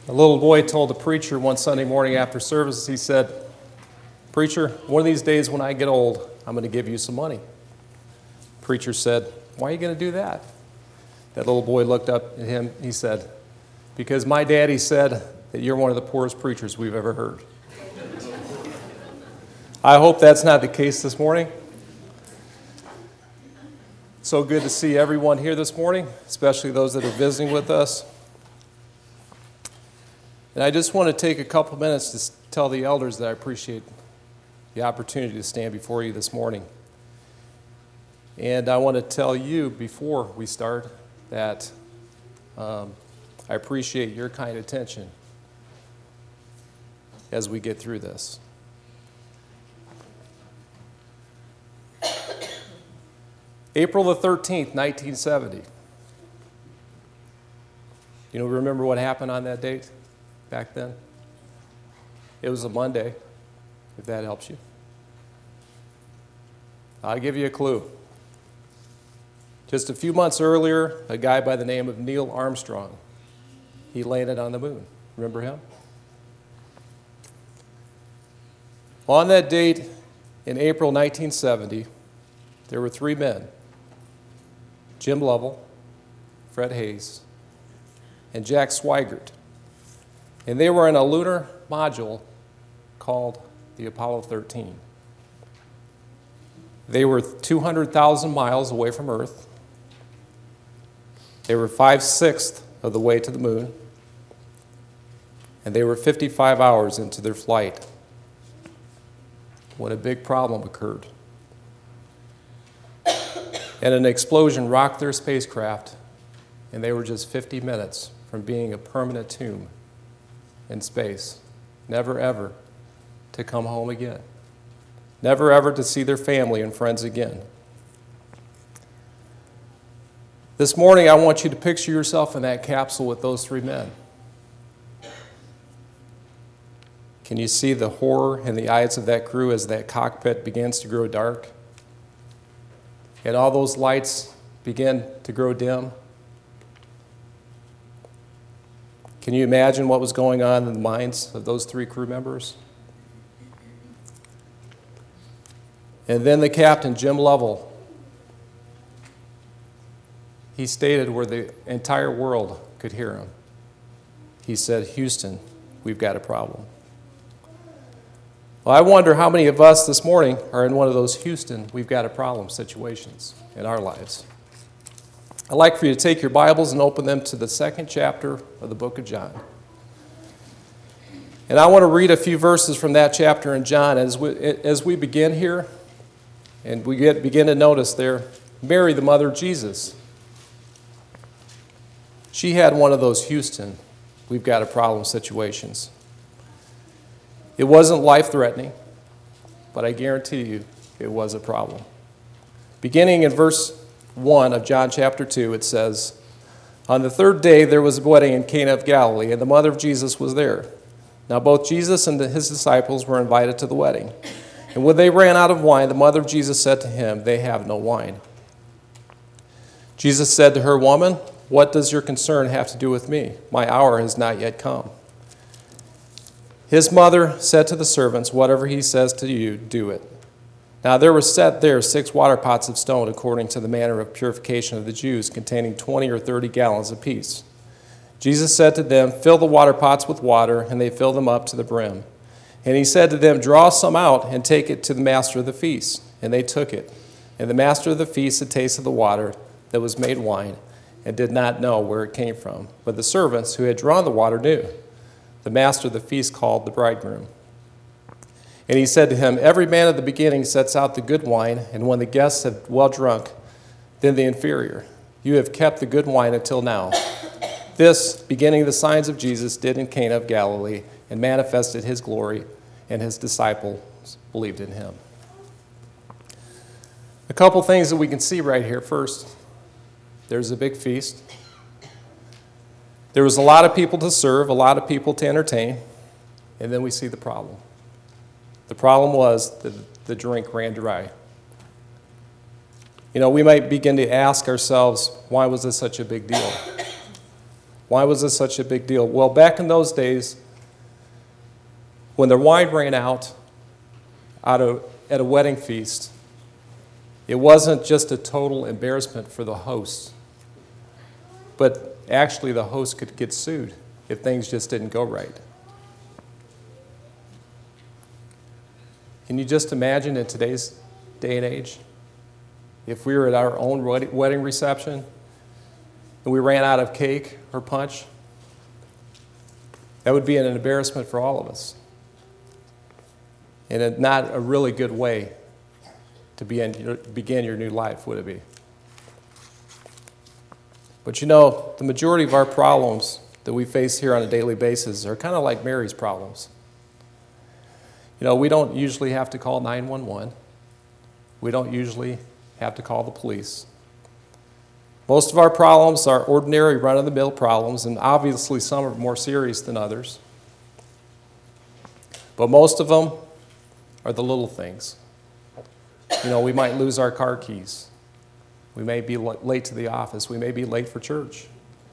A little boy told the preacher one Sunday morning after service, he said, "Preacher, one of these days when I get old, I'm going to give you some money." Preacher said, "Why are you going to do that?" That little boy looked up at him. He said, "Because my daddy said that you're one of the poorest preachers we've ever heard." I hope that's not the case this morning. So good to see everyone here this morning, especially those that are visiting with us. And I just want to take a couple minutes to tell the elders that I appreciate the opportunity to stand before you this morning. And I want to tell you before we start that I appreciate your kind attention as we get through this. April the 13th, 1970. You remember what happened on that date back then? It was a Monday, if that helps you. I'll give you a clue. Just a few months earlier, a guy by the name of Neil Armstrong, he landed on the moon. Remember him? On that date, in April 1970, there were three men: Jim Lovell, Fred Hayes, and Jack Swigert. And they were in a lunar module called the Apollo 13. They were 200,000 miles away from Earth. They were 5/6 of the way to the moon. And they were 55 hours into their flight when a big problem occurred. And an explosion rocked their spacecraft, and they were just 50 minutes from being a permanent tomb in space, never ever to come home again, never ever to see their family and friends again. This morning, I want you to picture yourself in that capsule with those three men. Can you see the horror in the eyes of that crew as that cockpit begins to grow dark? And all those lights begin to grow dim? Can you imagine what was going on in the minds of those three crew members? And then the captain, Jim Lovell, he stated where the entire world could hear him. He said, "Houston, we've got a problem." Well, I wonder how many of us this morning are in one of those Houston, we've got a problem situations in our lives. I'd like for you to take your Bibles and open them to the 2nd chapter of the book of John. And I want to read a few verses from that chapter in John as we begin here, and we begin to notice there, Mary, the mother of Jesus. She had one of those Houston, we've got a problem situations. It wasn't life-threatening, but I guarantee you it was a problem. Beginning in verse 1 of John chapter 2, it says, "On the 3rd day there was a wedding in Cana of Galilee, and the mother of Jesus was there. Now both Jesus and his disciples were invited to the wedding. And when they ran out of wine, the mother of Jesus said to him, 'They have no wine.' Jesus said to her, 'Woman, what does your concern have to do with me? My hour has not yet come.' His mother said to the servants, 'Whatever he says to you, do it.' Now there were set there 6 water pots of stone according to the manner of purification of the Jews, containing 20 or 30 gallons apiece. Jesus said to them, 'Fill the water pots with water,' and they filled them up to the brim. And he said to them, 'Draw some out and take it to the master of the feast.' And they took it. And the master of the feast had tasted the water that was made wine and did not know where it came from. But the servants who had drawn the water knew. The master of the feast called the bridegroom. And he said to him, 'Every man at the beginning sets out the good wine, and when the guests have well drunk, then the inferior. You have kept the good wine until now.' This, beginning the signs of Jesus, did in Cana of Galilee, and manifested his glory, and his disciples believed in him." A couple things that we can see right here. First, there's a big feast. There was a lot of people to serve, a lot of people to entertain, and then we see the problem. The problem was that the drink ran dry. We might begin to ask ourselves, why was this such a big deal? Why was this such a big deal? Well, back in those days, when the wine ran out at a wedding feast, it wasn't just a total embarrassment for the host, but actually the host could get sued if things just didn't go right. Can you just imagine in today's day and age, if we were at our own wedding reception and we ran out of cake or punch? That would be an embarrassment for all of us. And not a really good way to begin your new life, would it be? But you know, the majority of our problems that we face here on a daily basis are kind of like Mary's problems. You know, we don't usually have to call 911. We don't usually have to call the police. Most of our problems are ordinary, run-of-the-mill problems, and obviously some are more serious than others. But most of them are the little things. You know, we might lose our car keys. We may be late to the office. We may be late for church.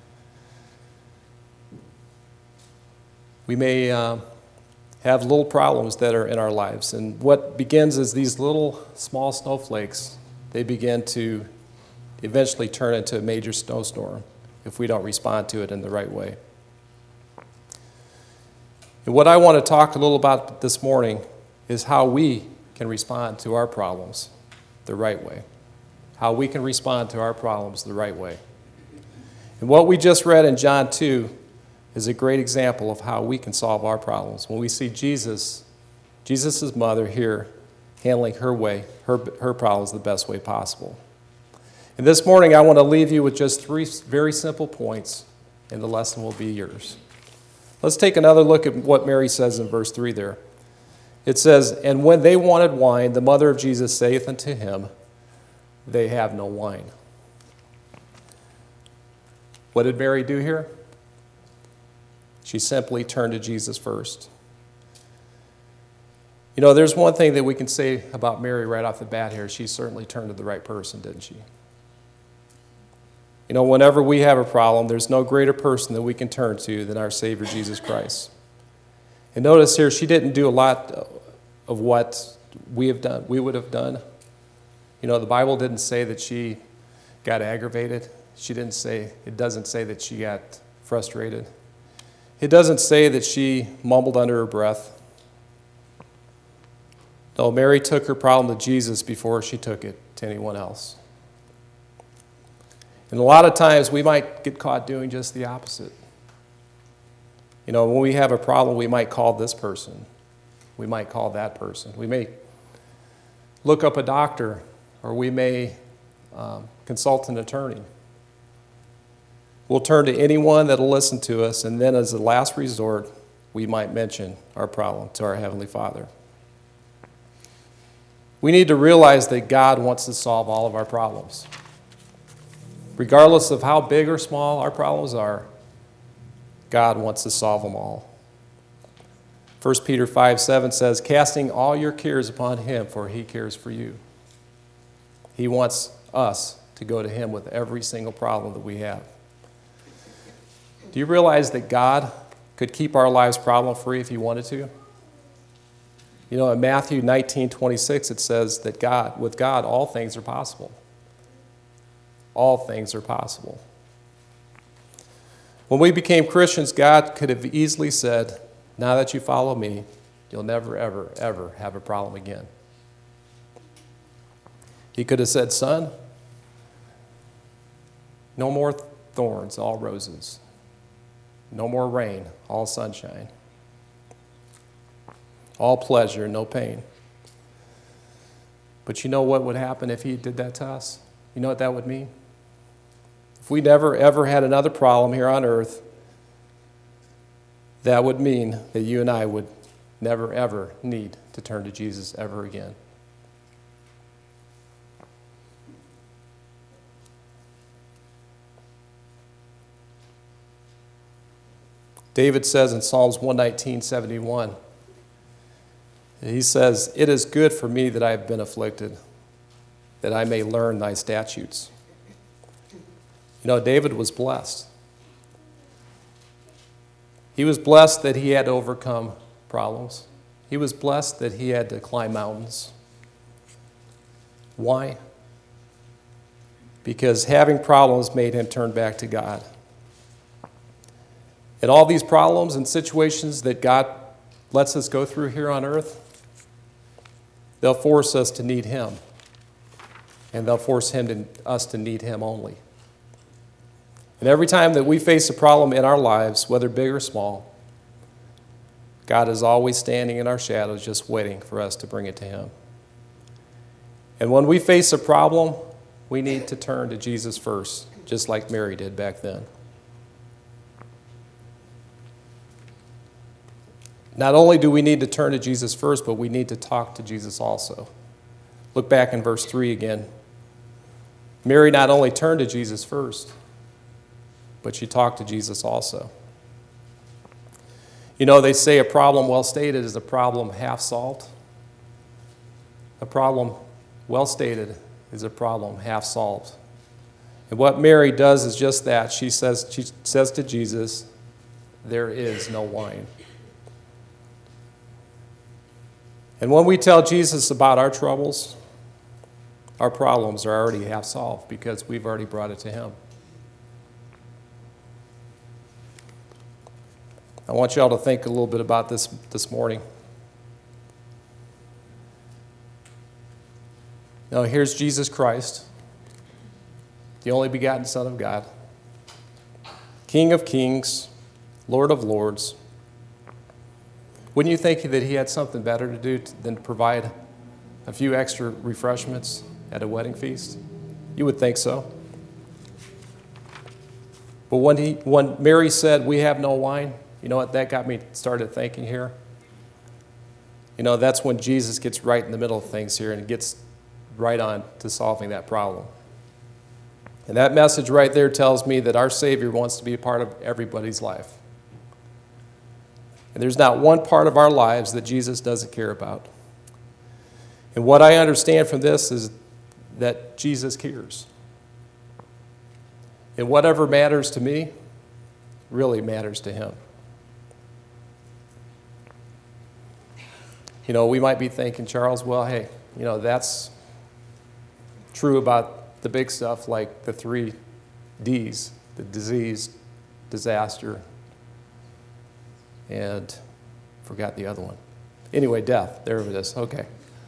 We may have little problems that are in our lives. And what begins as these little small snowflakes, they begin to eventually turn into a major snowstorm if we don't respond to it in the right way. And what I want to talk a little about this morning is how we can respond to our problems the right way. How we can respond to our problems the right way. And what we just read in John 2 is a great example of how we can solve our problems. When we see Jesus' mother here handling her problems the best way possible. And this morning I want to leave you with just 3 very simple points, and the lesson will be yours. Let's take another look at what Mary says in verse 3 there. It says, "And when they wanted wine, the mother of Jesus saith unto him, They have no wine." What did Mary do here? She simply turned to Jesus first. You know, there's one thing that we can say about Mary right off the bat here. She certainly turned to the right person, didn't she? You know, whenever we have a problem, there's no greater person that we can turn to than our Savior, Jesus Christ. And notice here, she didn't do a lot of what we would have done. You know, the Bible didn't say that she got aggravated. It doesn't say that she got frustrated. It doesn't say that she mumbled under her breath. No, Mary took her problem to Jesus before she took it to anyone else. And a lot of times we might get caught doing just the opposite. You know, when we have a problem, we might call this person. We might call that person. We may look up a doctor, or we may consult an attorney. We'll turn to anyone that will listen to us, and then as a last resort, we might mention our problem to our Heavenly Father. We need to realize that God wants to solve all of our problems. Regardless of how big or small our problems are, God wants to solve them all. 1 Peter 5:7 says, "Casting all your cares upon him, for he cares for you." He wants us to go to him with every single problem that we have. Do you realize that God could keep our lives problem-free if he wanted to? You know, in Matthew 19:26, it says that with God, all things are possible. All things are possible. When we became Christians, God could have easily said, "Now that you follow me, you'll never, ever, ever have a problem again." He could have said, "Son, no more thorns, all roses. No more rain, all sunshine. All pleasure, no pain." But you know what would happen if he did that to us? You know what that would mean? If we never, ever had another problem here on earth, that would mean that you and I would never, ever need to turn to Jesus ever again. David says in Psalms 119:71, he says, "It is good for me that I have been afflicted, that I may learn thy statutes." You know, David was blessed. He was blessed that he had to overcome problems. He was blessed that he had to climb mountains. Why? Because having problems made him turn back to God. And all these problems and situations that God lets us go through here on earth, they'll force us to need him. And they'll force us to need him only. And every time that we face a problem in our lives, whether big or small, God is always standing in our shadows just waiting for us to bring it to him. And when we face a problem, we need to turn to Jesus first, just like Mary did back then. Not only do we need to turn to Jesus first, but we need to talk to Jesus also. Look back in verse 3 again. Mary not only turned to Jesus first, but she talked to Jesus also. You know, they say a problem well stated is a problem half solved. A problem well stated is a problem half solved. And what Mary does is just that. She says to Jesus, "There is no wine." And when we tell Jesus about our troubles, our problems are already half solved because we've already brought it to him. I want you all to think a little bit about this morning. Now, here's Jesus Christ, the only begotten Son of God, King of kings, Lord of lords. Wouldn't you think that he had something better to do than to provide a few extra refreshments at a wedding feast? You would think so. But when Mary said, "We have no wine," you know what? That got me started thinking here. You know, that's when Jesus gets right in the middle of things here and gets right on to solving that problem. And that message right there tells me that our Savior wants to be a part of everybody's life. And there's not one part of our lives that Jesus doesn't care about. And what I understand from this is that Jesus cares. And whatever matters to me really matters to him. You know, we might be thinking, Charles, well, hey, you know, that's true about the big stuff like the 3 Ds, the disease, disaster, and forgot the other one. Anyway, death. There it is. Okay.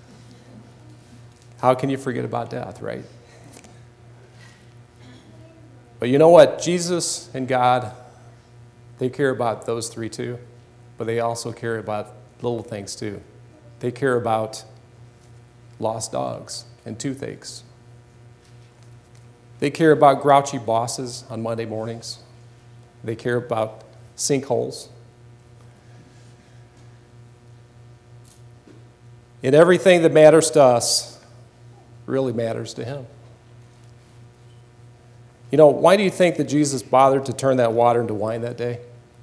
How can you forget about death, right? But you know what? Jesus and God, they care about those 3 too, but they also care about little things too. They care about lost dogs and toothaches. They care about grouchy bosses on Monday mornings. They care about sinkholes. And everything that matters to us really matters to him. You know, why do you think that Jesus bothered to turn that water into wine that day?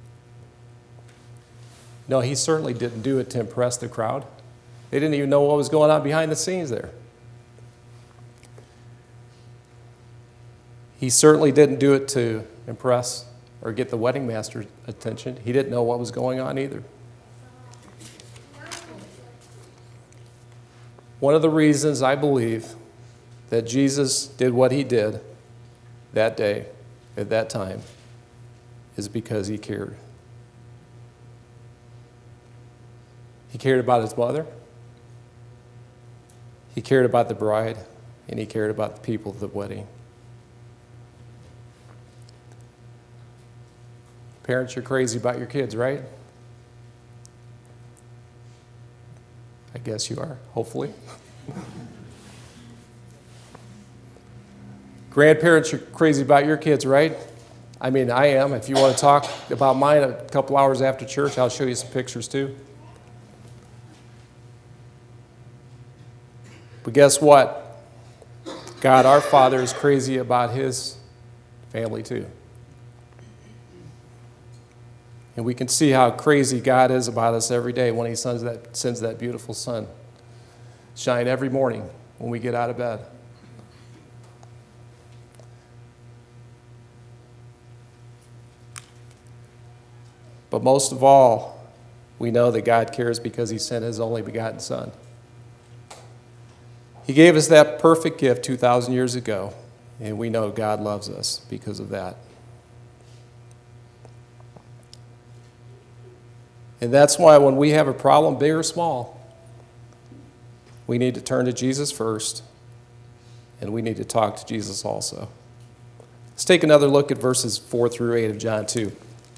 No, he certainly didn't do it to impress the crowd. They didn't even know what was going on behind the scenes there. He certainly didn't do it to impress or get the wedding master's attention. He didn't know what was going on either. One of the reasons I believe that Jesus did what he did that day, at that time, is because he cared. He cared about his mother. He cared about the bride, and he cared about the people of the wedding. Parents, you're crazy about your kids, right? I guess you are, hopefully. Grandparents, you're crazy about your kids, right? I mean, I am. If you want to talk about mine a couple hours after church, I'll show you some pictures too. But guess what? God, our Father, is crazy about his family too. And we can see how crazy God is about us every day when he sends that beautiful sun shine every morning when we get out of bed. But most of all, we know that God cares because he sent his only begotten Son. He gave us that perfect gift 2,000 years ago, and we know God loves us because of that. And that's why when we have a problem, big or small, we need to turn to Jesus first, and we need to talk to Jesus also. Let's take another look at verses 4 through 8 of John 2. It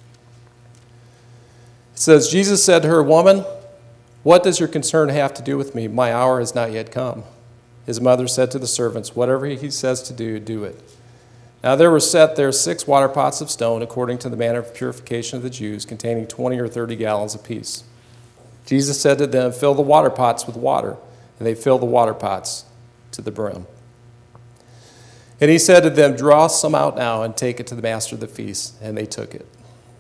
says, Jesus said to her, "Woman, what does your concern have to do with me? My hour has not yet come." His mother said to the servants, "Whatever he says to do, do it." Now there were set there 6 water pots of stone, according to the manner of purification of the Jews, containing 20 or 30 gallons apiece. Jesus said to them, "Fill the water pots with water." And they filled the water pots to the brim. And he said to them, "Draw some out now and take it to the master of the feast." And they took it.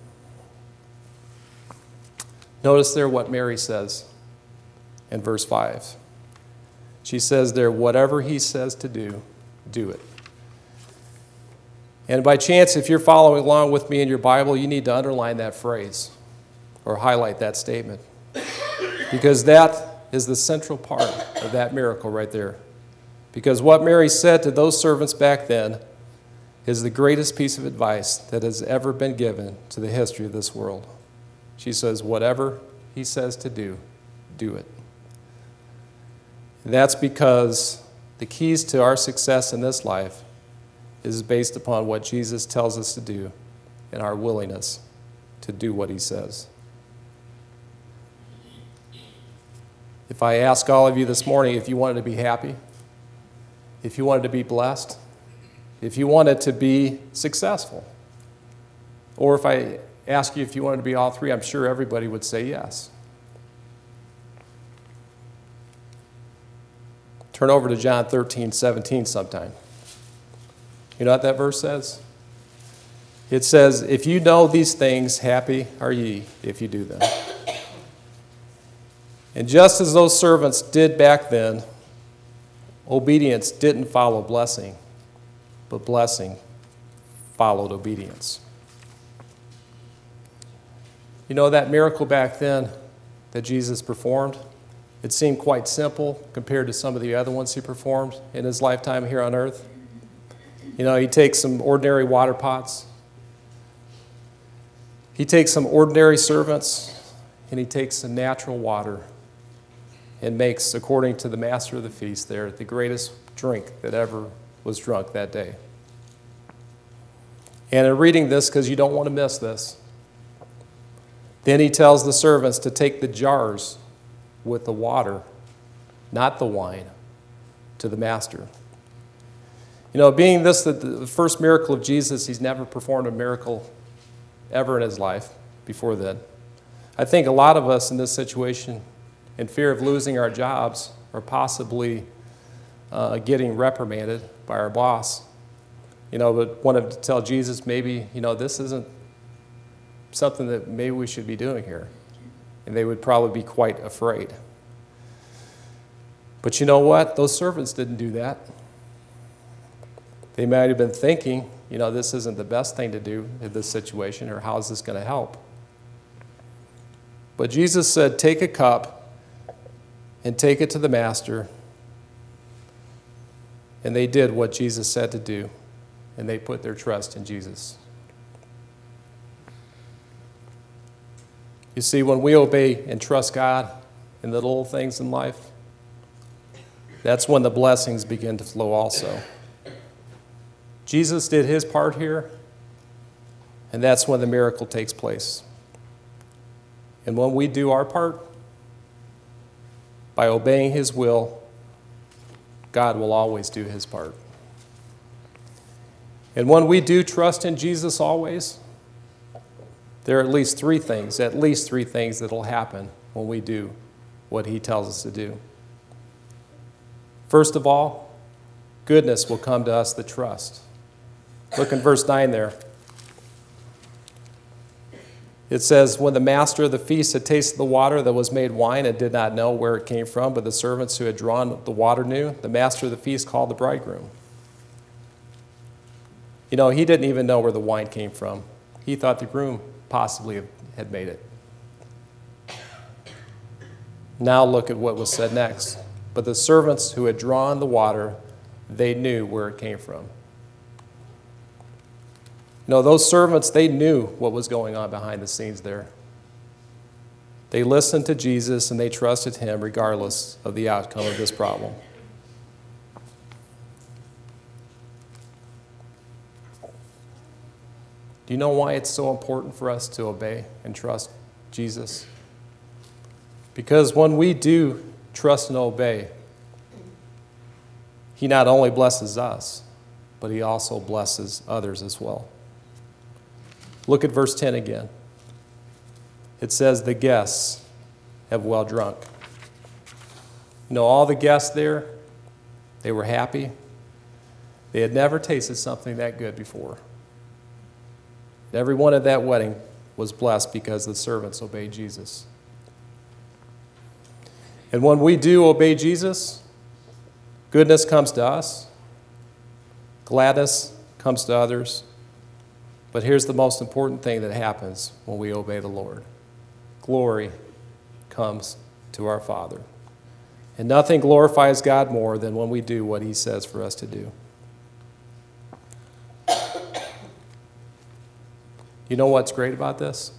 Notice there what Mary says in verse 5. She says there, "Whatever he says to do, do it." And by chance, if you're following along with me in your Bible, you need to underline that phrase or highlight that statement, because that is the central part of that miracle right there. Because what Mary said to those servants back then is the greatest piece of advice that has ever been given to the history of this world. She says, "Whatever he says to do, do it." And that's because the keys to our success in this life is based upon what Jesus tells us to do and our willingness to do what he says. If I ask all of you this morning if you wanted to be happy, if you wanted to be blessed, if you wanted to be successful, or if I ask you if you wanted to be all three, I'm sure everybody would say yes. Turn over to John 13:17 sometime. You know what that verse says? It says, "If you know these things, happy are ye if you do them." And just as those servants did back then, obedience didn't follow blessing, but blessing followed obedience. You know, that miracle back then that Jesus performed, it seemed quite simple compared to some of the other ones he performed in his lifetime here on earth. You know, he takes some ordinary water pots, he takes some ordinary servants, and he takes some natural water and makes, according to the master of the feast there, the greatest drink that ever was drunk that day. And in reading this, because you don't want to miss this, then he tells the servants to take the jars with the water, not the wine, to the master. You know, being this the first miracle of Jesus, he's never performed a miracle ever in his life before then. I think a lot of us in this situation, in fear of losing our jobs or possibly getting reprimanded by our boss, you know, but wanted to tell Jesus maybe, you know, this isn't something that maybe we should be doing here. And they would probably be quite afraid. But you know what? Those servants didn't do that. They might have been thinking, you know, this isn't the best thing to do in this situation, or how is this going to help? But Jesus said, "Take a cup and take it to the master." And they did what Jesus said to do, and they put their trust in Jesus. You see, when we obey and trust God in the little things in life, that's when the blessings begin to flow also. Jesus did his part here, and that's when the miracle takes place. And when we do our part, by obeying his will, God will always do his part. And when we do trust in Jesus always, there are at least three things that will happen when we do what he tells us to do. First of all, goodness will come to us that trust. Look in verse 9 there. It says, "When the master of the feast had tasted the water that was made wine and did not know where it came from, but the servants who had drawn the water knew, the master of the feast called the bridegroom." You know, he didn't even know where the wine came from. He thought the groom possibly had made it. Now look at what was said next. But the servants who had drawn the water, they knew where it came from. Those servants, they knew what was going on behind the scenes there. They listened to Jesus and they trusted him regardless of the outcome of this problem. Do you know why it's so important for us to obey and trust Jesus? Because when we do trust and obey, he not only blesses us, but he also blesses others as well. Look at verse 10 again. It says, the guests have well drunk. All the guests there, they were happy. They had never tasted something that good before. Everyone at that wedding was blessed because the servants obeyed Jesus. And when we do obey Jesus, goodness comes to us, gladness comes to others. But here's the most important thing that happens when we obey the Lord. Glory comes to our Father. And nothing glorifies God more than when we do what he says for us to do. You know what's great about this?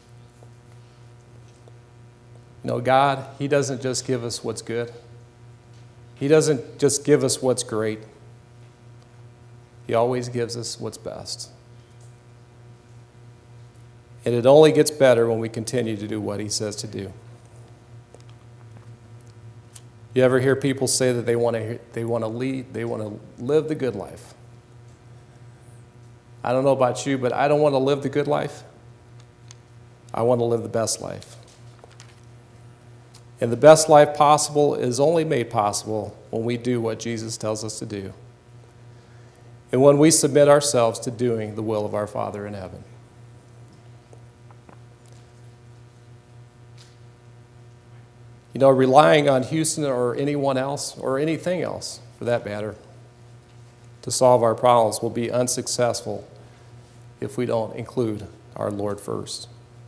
God, he doesn't just give us what's good. He doesn't just give us what's great. He always gives us what's best. And it only gets better when we continue to do what he says to do. You ever hear people say that they want to live the good life? I don't know about you, but I don't want to live the good life. I want to live the best life. And the best life possible is only made possible when we do what Jesus tells us to do. And when we submit ourselves to doing the will of our Father in heaven. Relying on Houston or anyone else, or anything else for that matter, to solve our problems will be unsuccessful if we don't include our Lord first.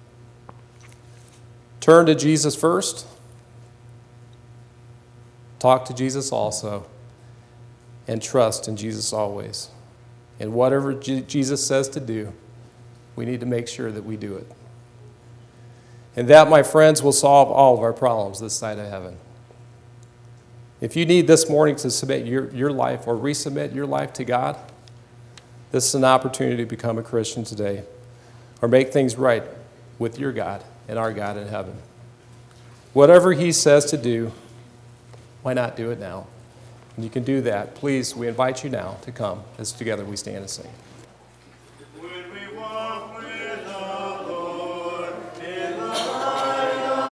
Turn to Jesus first. Talk to Jesus also. And trust in Jesus always. And whatever Jesus says to do, we need to make sure that we do it. And that, my friends, will solve all of our problems this side of heaven. If you need this morning to submit your life or resubmit your life to God, this is an opportunity to become a Christian today or make things right with your God and our God in heaven. Whatever he says to do, why not do it now? And you can do that. Please, we invite you now to come as together we stand and sing.